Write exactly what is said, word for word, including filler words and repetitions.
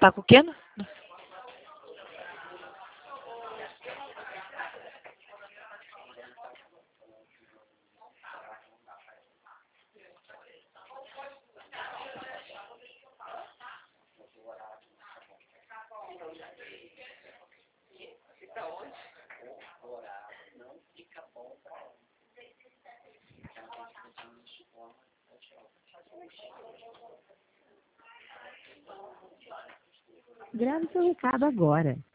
Tá com o quê? Não? Grave seu recado agora.